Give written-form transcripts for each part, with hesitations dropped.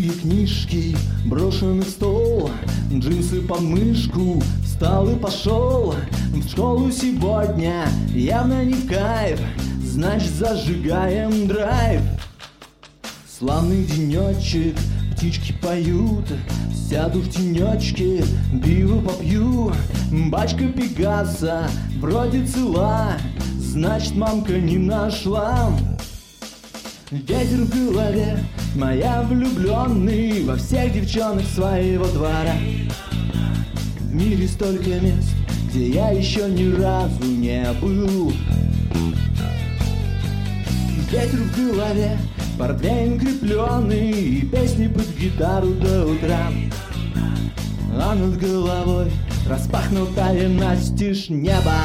Пустые книжки брошены в стол, джинсы под мышку, встал и пошел. В школу сегодня явно не кайф, значит зажигаем драйв. Славный денечек, птички поют, сяду в тенечке, пиво попью. Бачка Пегаса вроде цела, значит мамка не нашла. Ветер в голове, моя влюбленный во всех девчонок своего двора. В мире столько мест, где я еще ни разу не был. Ветер в голове, портвейн крепленый и песни под гитару до утра. А над головой распахнутое настежь небо.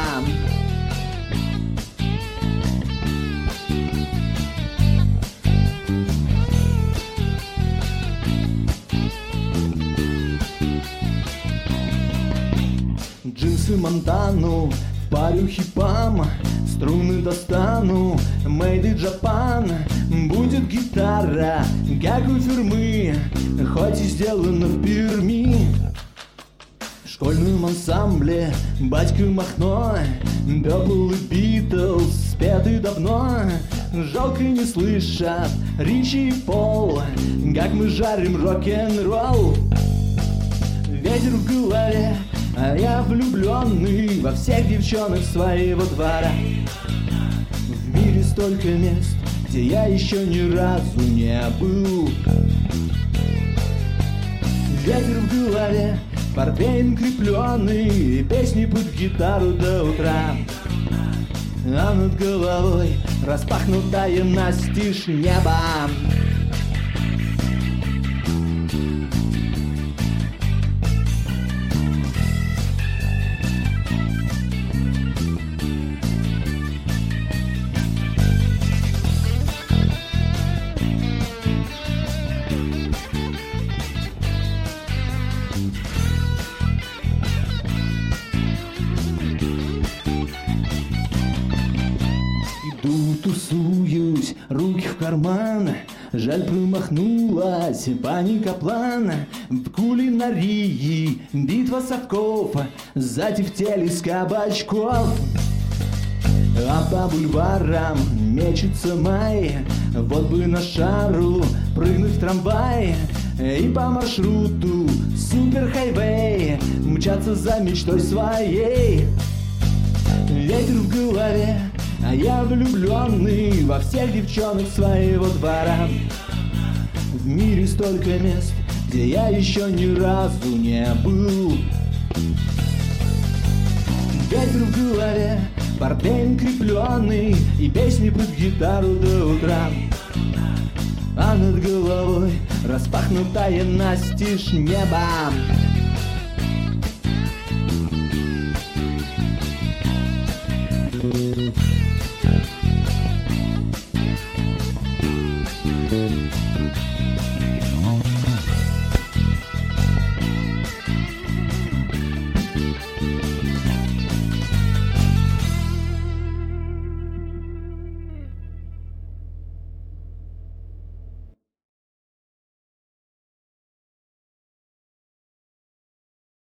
Джинсы Монтану, парю хипам, струны достану, made in Japan. Будет гитара, как у фирмы, хоть и сделана в Перми. В школьном ансамбле батька Махно, Пепл и Битлз спеты давно. Жалко не слышат Ричи и Пол, как мы жарим рок-н-ролл. Ветер в голове, а я влюбленный во всех девчонок своего двора. В мире столько мест, где я еще ни разу не был. Ветер в голове, портвейн крепленый, песни под гитару до утра. А над головой распахнутое настежь небо. Иду, тусуюсь, руки в карман. Жаль, промахнулась паника план. В кулинарии битва совков, затефтели с кабачков. А по бульварам мечется май, вот бы на шару прыгнуть в трамвай. И по маршруту суперхайвей мчаться за мечтой своей. Ветер в голове, а я влюбленный во всех девчонок своего двора. В мире столько мест, где я еще ни разу не был. Ветер в голове, портвейн крепленый и песни под гитару до утра. А над головой распахнутое настежь небо.